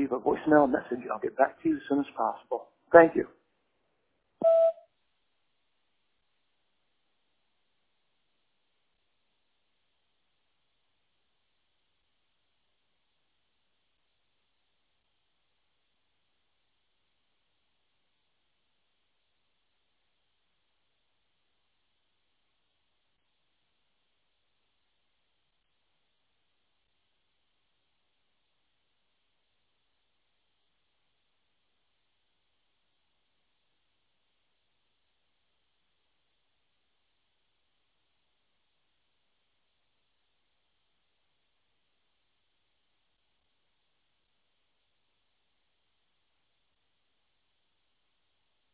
leave a voicemail message. I'll get back to you as soon as possible. Thank you.